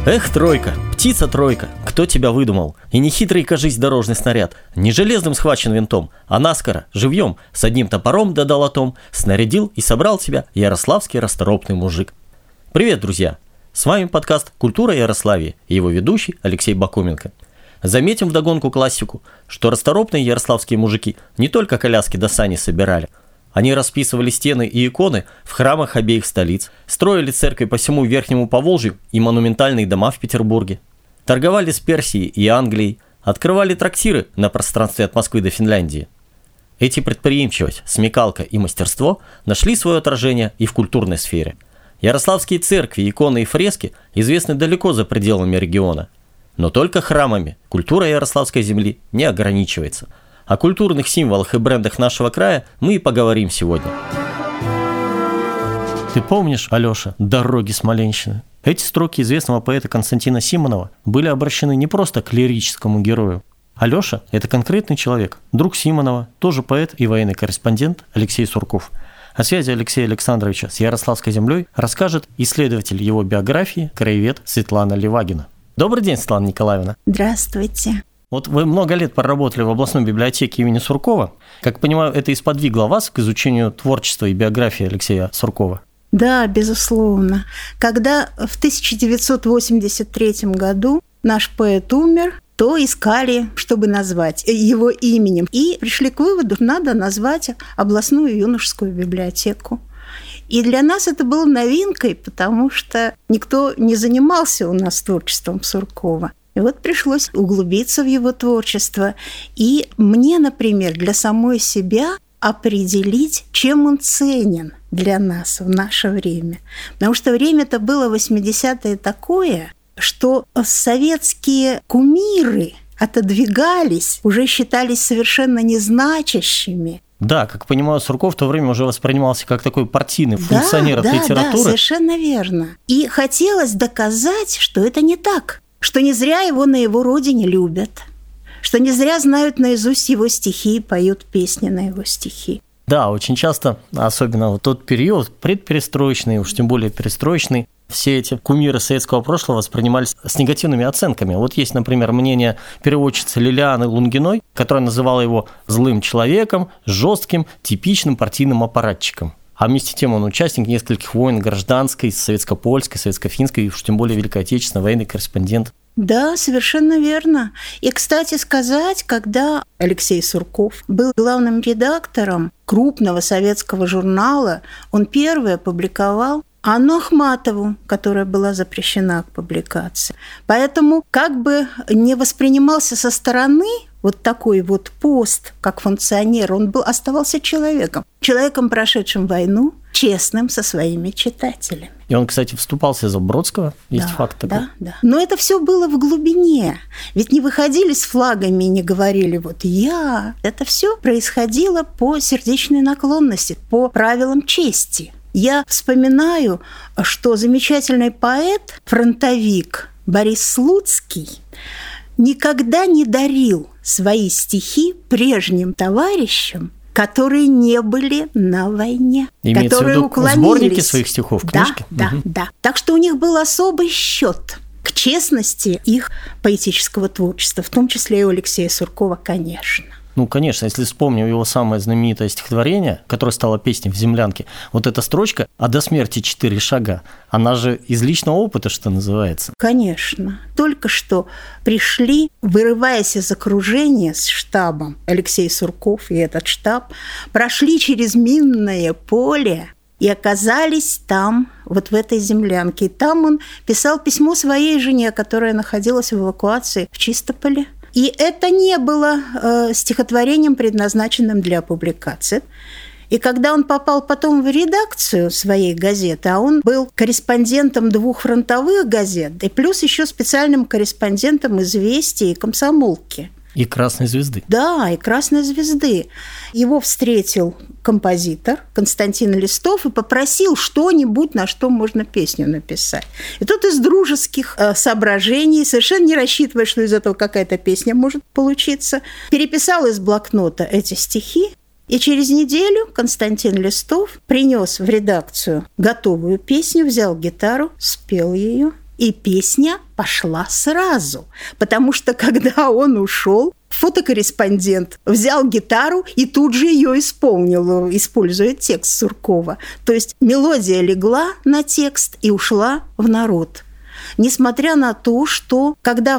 Эх, тройка, птица-тройка, кто тебя выдумал? И не хитрый, кажись, дорожный снаряд, не железным схвачен винтом, а наскоро, живьем, с одним топором да долотом, снарядил и собрал тебя ярославский расторопный мужик. Привет, друзья! С вами подкаст «Культура Ярославии» и его ведущий Алексей Бакуменко. Заметим вдогонку классику, что расторопные ярославские мужики не только коляски до сани собирали, они расписывали стены и иконы в храмах обеих столиц, строили церкви по всему Верхнему Поволжью и монументальные дома в Петербурге, торговали с Персией и Англией, открывали трактиры на пространстве от Москвы до Финляндии. Эти предприимчивость, смекалка и мастерство нашли свое отражение и в культурной сфере. Ярославские церкви, иконы и фрески известны далеко за пределами региона. Но только храмами культура Ярославской земли не ограничивается. О культурных символах и брендах нашего края мы и поговорим сегодня. Ты помнишь, Алёша, «Дороги Смоленщины»? Эти строки известного поэта Константина Симонова были обращены не просто к лирическому герою. Алёша – это конкретный человек, друг Симонова, тоже поэт и военный корреспондент Алексей Сурков. О связи Алексея Александровича с Ярославской землей расскажет исследователь его биографии, краевед Светлана Левагина. Добрый день, Светлана Николаевна. Здравствуйте. Вот вы много лет проработали в областной библиотеке имени Суркова. Как понимаю, это и сподвигло вас к изучению творчества и биографии Алексея Суркова. Да, безусловно. Когда в 1983 году наш поэт умер, то искали, чтобы назвать его именем. И пришли к выводу, что надо назвать областную юношескую библиотеку. И для нас это было новинкой, потому что никто не занимался у нас творчеством Суркова. И вот пришлось углубиться в его творчество. И мне, например, для самой себя определить, чем он ценен для нас в наше время. Потому что время-то было 80-е такое, что советские кумиры отодвигались, уже считались совершенно незначащими. Да, как понимаю, Сурков в то время уже воспринимался как такой партийный функционер от литературы. Да, совершенно верно. И хотелось доказать, что это не так, что не зря его на его родине любят, что не зря знают наизусть его стихи и поют песни на его стихи. Да, очень часто, особенно в тот период, предперестроечный, уж тем более перестроечный, все эти кумиры советского прошлого воспринимались с негативными оценками. Вот есть, например, мнение переводчицы Лилианы Лунгиной, которая называла его злым человеком, жестким, типичным партийным аппаратчиком. А вместе с тем он участник нескольких войн гражданской, советско-польской, советско-финской и уж тем более Великой Отечественной, военный корреспондент. Да, совершенно верно. И, кстати сказать, когда Алексей Сурков был главным редактором крупного советского журнала, он первый опубликовал Анну Ахматову, которая была запрещена к публикации. Поэтому как бы не воспринимался со стороны вот такой вот пост, как функционер, он оставался человеком, прошедшим войну, честным со своими читателями. И он, кстати, вступался за Бродского, есть факт такой. Да. Но это все было в глубине. Ведь не выходили с флагами и не говорили «вот я». Это все происходило по сердечной наклонности, по правилам чести. Я вспоминаю, что замечательный поэт, фронтовик Борис Слуцкий никогда не дарил свои стихи прежним товарищам, которые не были на войне, имеется которые в виду уклонились. Сборники своих стихов, книжки? Да. Так что у них был особый счет к честности их поэтического творчества, в том числе и у Алексея Суркова, конечно. Ну, конечно, если вспомним его самое знаменитое стихотворение, которое стало песней в «Землянке», вот эта строчка «А до смерти 4 шага», она же из личного опыта, что называется. Конечно. Только что пришли, вырываясь из окружения с штабом, Алексей Сурков и этот штаб, прошли через минное поле и оказались там, вот в этой землянке. И там он писал письмо своей жене, которая находилась в эвакуации в Чистополе. И это не было стихотворением, предназначенным для публикации. И когда он попал потом в редакцию своей газеты, а он был корреспондентом 2 фронтовых газет, и плюс еще специальным корреспондентом «Известий» и «Комсомолки». И «Красной звезды». Да, и «Красной звезды». Его встретил композитор Константин Листов и попросил что-нибудь, на что можно песню написать. И тут из дружеских соображений, совершенно не рассчитывая, что из этого какая-то песня может получиться, переписал из блокнота эти стихи. И через неделю Константин Листов принес в редакцию готовую песню, взял гитару, спел ее. И песня пошла сразу, потому что, когда он ушел, фотокорреспондент взял гитару и тут же ее исполнил, используя текст Суркова. То есть мелодия легла на текст и ушла в народ. Несмотря на то, что когда в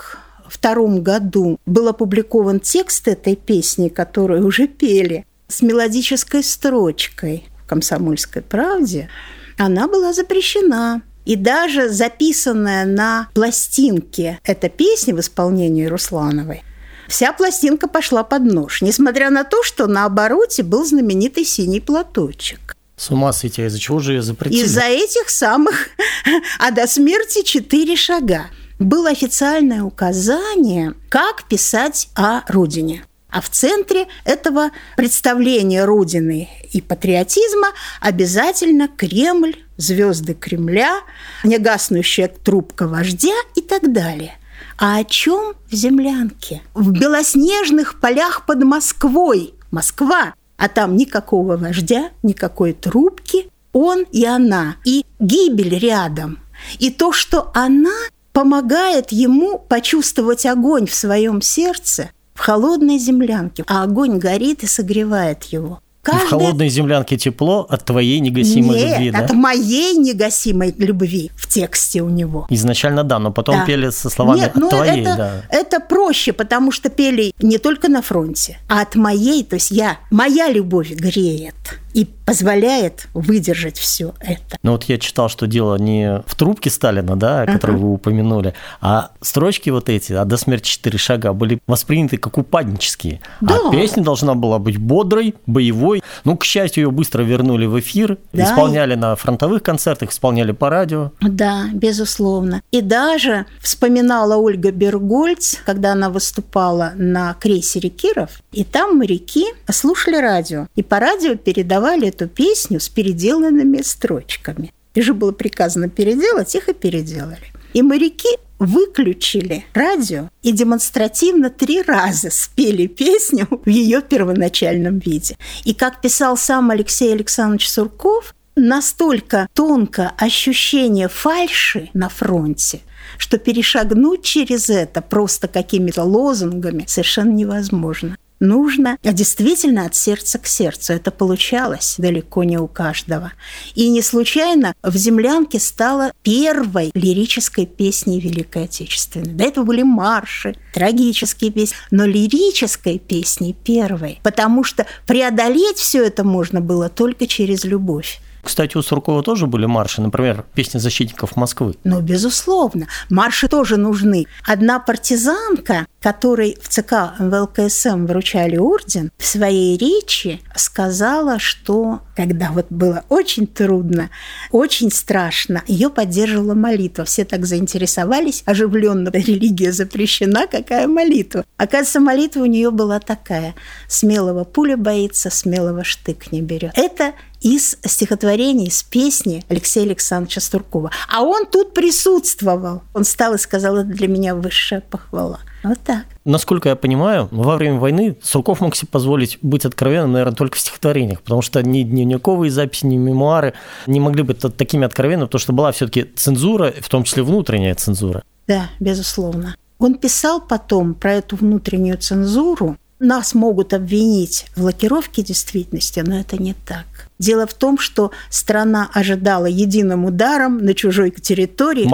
1942 году был опубликован текст этой песни, которую уже пели, с мелодической строчкой в «Комсомольской правде», она была запрещена. И даже записанная на пластинке эта песня в исполнении Руслановой, вся пластинка пошла под нож, несмотря на то, что на обороте был знаменитый синий платочек. С ума сойти, из-за чего же ее запретили? Из-за этих самых «А до смерти 4 шага». Было официальное указание, как писать о Родине. А в центре этого представления Родины и патриотизма обязательно Кремль, звезды Кремля, негаснущая трубка вождя и так далее. А о чем в землянке? В белоснежных полях под Москвой. Москва. А там никакого вождя, никакой трубки. Он и она. И гибель рядом. И то, что она помогает ему почувствовать огонь в своем сердце, в холодной землянке, а огонь горит и согревает его. В холодной землянке тепло от твоей негасимой любви, да? От моей негасимой любви в тексте у него. Изначально да, но потом пели со словами «от твоей». Это проще, потому что пели не только на фронте, а от моей, то есть моя любовь греет и позволяет выдержать все это. Ну вот я читал, что дело не в трубке Сталина, да, которую вы упомянули, а строчки вот эти «А до смерти 4 шага» были восприняты как упаднические. Да. А песня должна была быть бодрой, боевой. Ну, к счастью, ее быстро вернули в эфир, да, исполняли на фронтовых концертах, исполняли по радио. Да, безусловно. И даже вспоминала Ольга Бергольц, когда она выступала на крейсере «Киров», и там моряки слушали радио, и по радио передавали эту песню с переделанными строчками. И же было приказано переделать, их и переделали. И моряки выключили радио и демонстративно 3 раза спели песню в ее первоначальном виде. И как писал сам Алексей Александрович Сурков, настолько тонко ощущение фальши на фронте, что перешагнуть через это просто какими-то лозунгами совершенно невозможно. Нужно действительно от сердца к сердцу. Это получалось далеко не у каждого. И не случайно в «Землянке» стала первой лирической песней Великой Отечественной. До этого были марши, трагические песни, но лирической песней первой, потому что преодолеть все это можно было только через любовь. Кстати, у Суркова тоже были марши, например, «Песня защитников Москвы». Ну, безусловно, марши тоже нужны. Одна партизанка, которой в ЦК ВЛКСМ вручали орден, в своей речи сказала, что когда вот было очень трудно, очень страшно, ее поддерживала молитва. Все так заинтересовались, оживленно: религия запрещена, какая молитва? Оказывается, молитва у нее была такая: смелого пуля боится, смелого штык не берет. Это из стихотворений, из песни Алексея Александровича Суркова. А он тут присутствовал. Он встал и сказал: это для меня высшая похвала. Вот так. Насколько я понимаю, во время войны Сурков мог себе позволить быть откровенным, наверное, только в стихотворениях, потому что ни дневниковые записи, ни мемуары не могли быть такими откровенными, потому что была все-таки цензура, в том числе внутренняя цензура. Да, безусловно. Он писал потом про эту внутреннюю цензуру. Нас могут обвинить в лакировке действительности, но это не так. Дело в том, что страна ожидала единым ударом на чужой территории,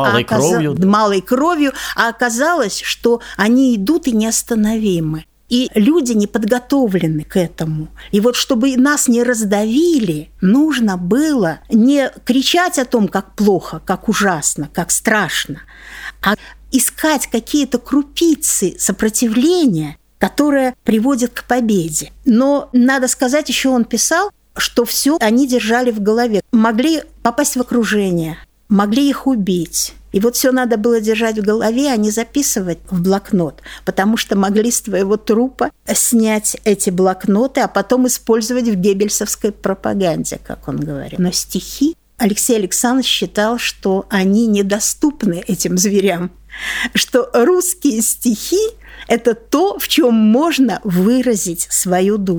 малой кровью, а оказалось, что они идут и неостановимы. И люди не подготовлены к этому. И вот чтобы нас не раздавили, нужно было не кричать о том, как плохо, как ужасно, как страшно, а искать какие-то крупицы сопротивления, которая приводит к победе. Но, надо сказать, еще он писал, что все они держали в голове. Могли попасть в окружение, могли их убить. И вот все надо было держать в голове, а не записывать в блокнот, потому что могли с твоего трупа снять эти блокноты, а потом использовать в геббельсовской пропаганде, как он говорил. Но стихи Алексей Александрович считал, что они недоступны этим зверям, что русские стихи – это то, в чем можно выразить свою душу.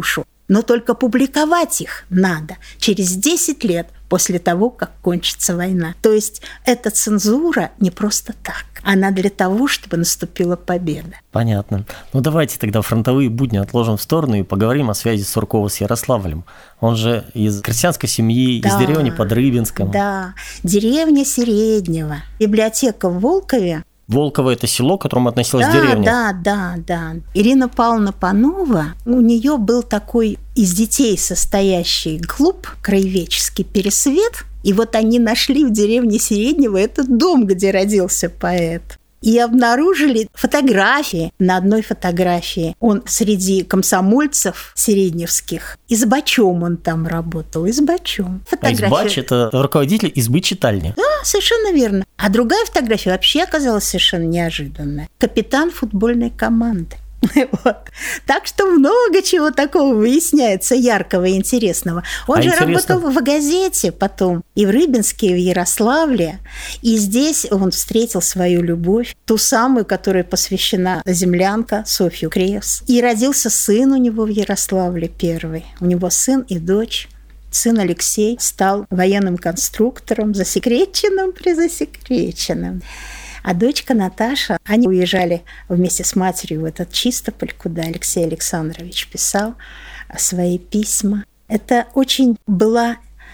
но только публиковать их надо через 10 лет после того, как кончится война. То есть эта цензура не просто так. Она для того, чтобы наступила победа. Понятно. Ну, давайте тогда фронтовые будни отложим в сторону и поговорим о связи Суркова с Ярославлем. Он же из крестьянской семьи, из деревни под Рыбинском. Да, деревня Середнего. Библиотека в Волкове. Волково – это село, к которому относилась деревня. Да. Ирина Павловна Панова, у нее был такой из детей состоящий клуб краеведческий «Пересвет», и вот они нашли в деревне Середнего этот дом, где родился поэт. И обнаружили фотографии. На одной фотографии он среди комсомольцев середневских. Избачом он там работал, избачом. Избач – это руководитель избы-читальни. Да, совершенно верно. А другая фотография вообще оказалась совершенно неожиданная. Капитан футбольной команды. Вот. Так что много чего такого выясняется, яркого и интересного. Он же работал в газете потом и в Рыбинске, и в Ярославле. И здесь он встретил свою любовь, ту самую, которая посвящена землянка Софью Кревс. И родился сын у него в Ярославле первый. У него сын и дочь. Сын Алексей стал военным конструктором, призасекреченным. А дочка Наташа, они уезжали вместе с матерью в этот Чистополь, куда Алексей Александрович писал свои письма. Это очень была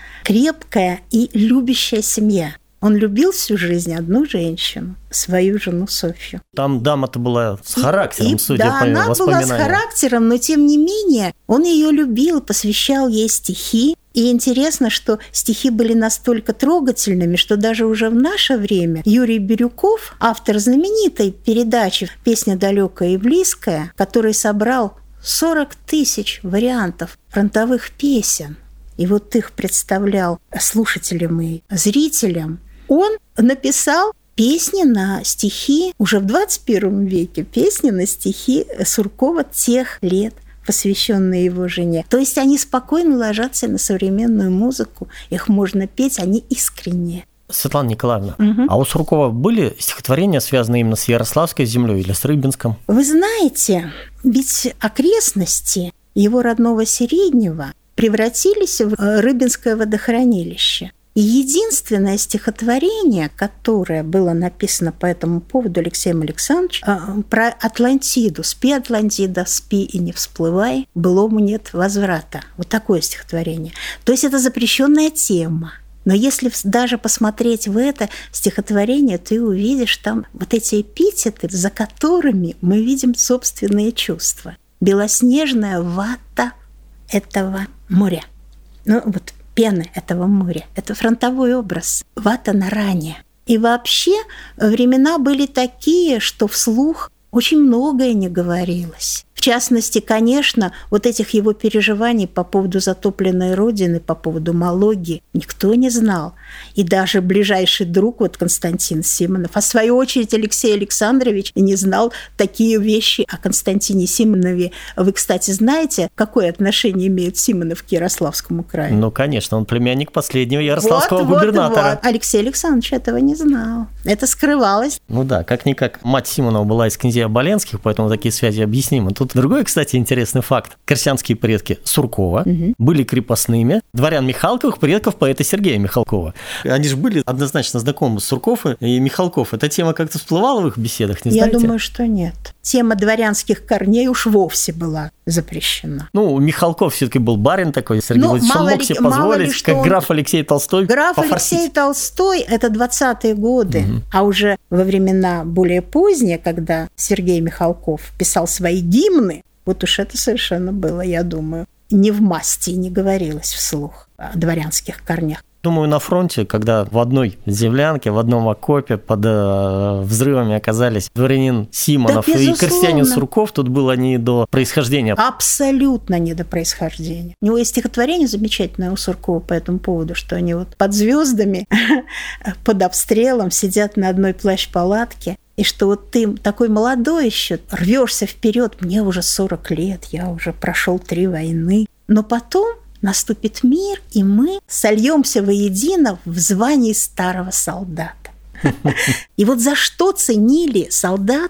крепкая и любящая семья. Он любил всю жизнь одну женщину, свою жену Софью. Там дама-то была с характером, судя по воспоминаниям. Да, она была с характером, но тем не менее он ее любил, посвящал ей стихи. И интересно, что стихи были настолько трогательными, что даже уже в наше время Юрий Бирюков, автор знаменитой передачи «Песня далекая и близкая», который собрал 40 тысяч вариантов фронтовых песен, и вот их представлял слушателям и зрителям, он написал песни на стихи уже в 21 веке, песни на стихи Суркова тех лет, посвященные его жене. То есть они спокойно ложатся на современную музыку, их можно петь, они искренние. Светлана Николаевна, а у Суркова были стихотворения, связанные именно с Ярославской землей или с Рыбинском? Вы знаете, ведь окрестности его родного Середнего превратились в Рыбинское водохранилище. И единственное стихотворение, которое было написано по этому поводу Алексеем Александровичем, про Атлантиду. «Спи, Атлантида, спи и не всплывай, былому нет возврата». Вот такое стихотворение. То есть это запрещенная тема. Но если даже посмотреть в это стихотворение, ты увидишь там вот эти эпитеты, за которыми мы видим собственные чувства. Белоснежная вата этого моря. Ну вот пены этого моря. Это фронтовой образ. Вата на ране. И вообще времена были такие, что вслух очень многое не говорилось. В частности, конечно, вот этих его переживаний по поводу затопленной родины, по поводу Малоги никто не знал. И даже ближайший друг, вот Константин Симонов, а в свою очередь Алексей Александрович не знал такие вещи о Константине Симонове. Вы, кстати, знаете, какое отношение имеет Симонов к Ярославскому краю? Ну, конечно, он племянник последнего ярославского губернатора. Вот. Алексей Александрович этого не знал. Это скрывалось. Ну да, как-никак мать Симонова была из князей Оболенских, поэтому такие связи объяснимы. Тут другой, кстати, интересный факт. Крестьянские предки Суркова были крепостными дворян Михалковых, предков поэта Сергея Михалкова. Они же были однозначно знакомы с Сурков и Михалков. Эта тема как-то всплывала в их беседах, не знаете? Я думаю, что нет. Тема дворянских корней уж вовсе была запрещена. Ну, Михалков все-таки был барин такой, Сергей Владимирович, он мог себе позволить, как граф Алексей Толстой. Граф Алексей Толстой – это 20-е годы, а уже во времена более поздние, когда Сергей Михалков писал свои гимны, вот уж это совершенно было, я думаю, не в масти, не говорилось вслух о дворянских корнях. Думаю, на фронте, когда в одной землянке, в одном окопе под взрывами оказались дворянин Симонов и крестьянин Сурков, тут было не до происхождения. Абсолютно не до происхождения. У него есть стихотворение замечательное у Суркова по этому поводу, что они вот под звездами, под обстрелом сидят на одной плащ-палатке, и что вот ты такой молодой еще, рвешься вперед, мне уже 40 лет, я уже прошел 3 войны, но потом наступит мир, и мы сольемся воедино в звании старого солдата. И вот за что ценили солдаты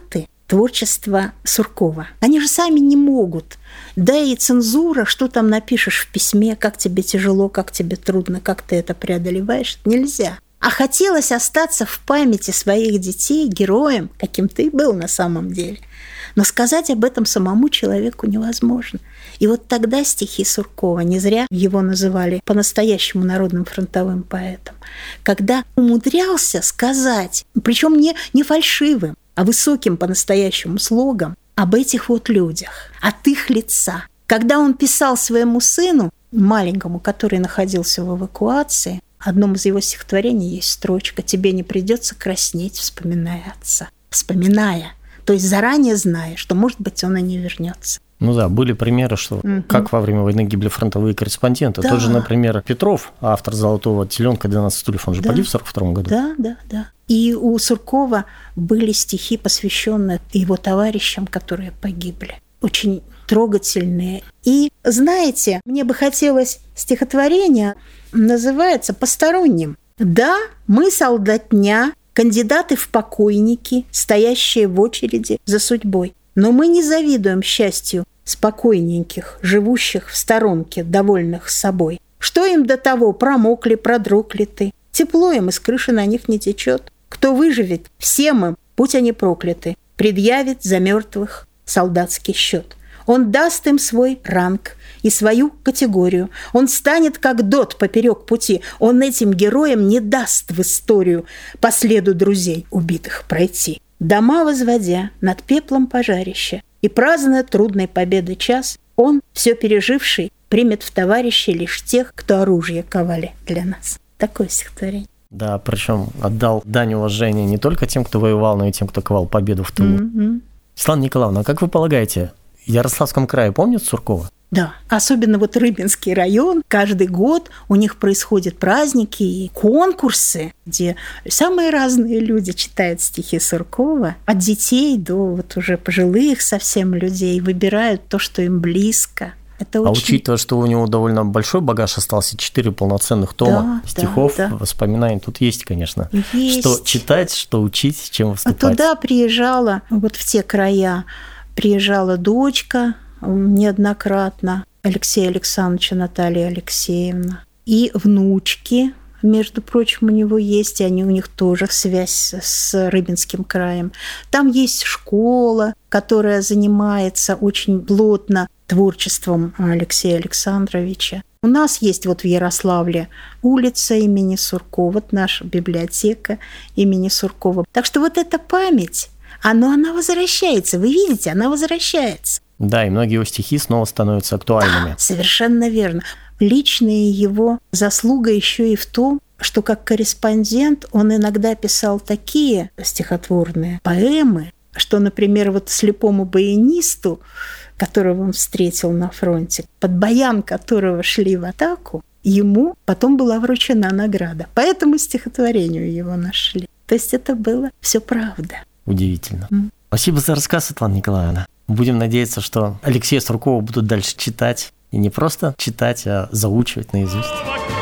творчество Суркова. Они же сами не могут. Да и цензура, что там напишешь в письме, как тебе тяжело, как тебе трудно, как ты это преодолеваешь, нельзя. А хотелось остаться в памяти своих детей героем, каким ты был на самом деле. Но сказать об этом самому человеку невозможно. И вот тогда стихи Суркова, не зря его называли по-настоящему народным фронтовым поэтом, когда умудрялся сказать, причем не фальшивым, а высоким по-настоящему слогом, об этих вот людях, от их лица. Когда он писал своему сыну, маленькому, который находился в эвакуации, в одном из его стихотворений есть строчка: «Тебе не придется краснеть, вспоминая отца». Вспоминая, то есть заранее зная, что, может быть, он и не вернется. Ну да, были примеры, что как во время войны гибли фронтовые корреспонденты. Да. Тот же, например, Петров, автор «Золотого теленка», 12 стульев, он же погиб в 1942 году. Да. И у Суркова были стихи, посвященные его товарищам, которые погибли. Очень трогательные. И, знаете, мне бы хотелось стихотворение, называется «Посторонним». Да, мы солдатня, кандидаты в покойники, стоящие в очереди за судьбой. Но мы не завидуем счастью спокойненьких, живущих в сторонке, довольных собой. Что им до того, промокли, продрогли ты? Тепло им из крыши на них не течет. Кто выживет, всем им, будь они прокляты, предъявит за мертвых солдатский счет. Он даст им свой ранг и свою категорию. Он станет как дот поперек пути. Он этим героям не даст в историю по следу друзей убитых пройти. Дома возводя над пеплом пожарища и празднуя трудной победы час, он, все переживший, примет в товарищи лишь тех, кто оружие ковали для нас. Такое стихотворение. Да, причем отдал дань уважения не только тем, кто воевал, но и тем, кто ковал победу в тылу. Светлана Николаевна, как вы полагаете, в Ярославском крае помнят Суркова? Да, особенно вот Рыбинский район. Каждый год у них происходят праздники и конкурсы, где самые разные люди читают стихи Суркова. От детей до вот уже пожилых совсем людей выбирают то, что им близко. Это очень... учитывая, что у него довольно большой багаж остался, 4 полноценных тома стихов, воспоминаний, тут есть, конечно. Есть. Что читать, что учить, чем выступать. А туда приезжала, вот в те края, приезжала дочка неоднократно Алексея Александровича, Наталья Алексеевна. И внучки, между прочим, у него есть, и они, у них тоже связь с Рыбинским краем. Там есть школа, которая занимается очень плотно творчеством Алексея Александровича. У нас есть вот в Ярославле улица имени Суркова, вот наша библиотека имени Суркова. Так что вот эта память, она возвращается. Вы видите, она возвращается. Да, и многие его стихи снова становятся актуальными. Да, совершенно верно. Личная его заслуга еще и в том, что как корреспондент он иногда писал такие стихотворные поэмы, что, например, вот слепому баянисту, которого он встретил на фронте, под баян которого шли в атаку, ему потом была вручена награда. По этому стихотворению его нашли. То есть это было все правда. Удивительно. Спасибо за рассказ, Светлана Николаевна. Будем надеяться, что Алексея Суркова будут дальше читать. И не просто читать, а заучивать наизусть.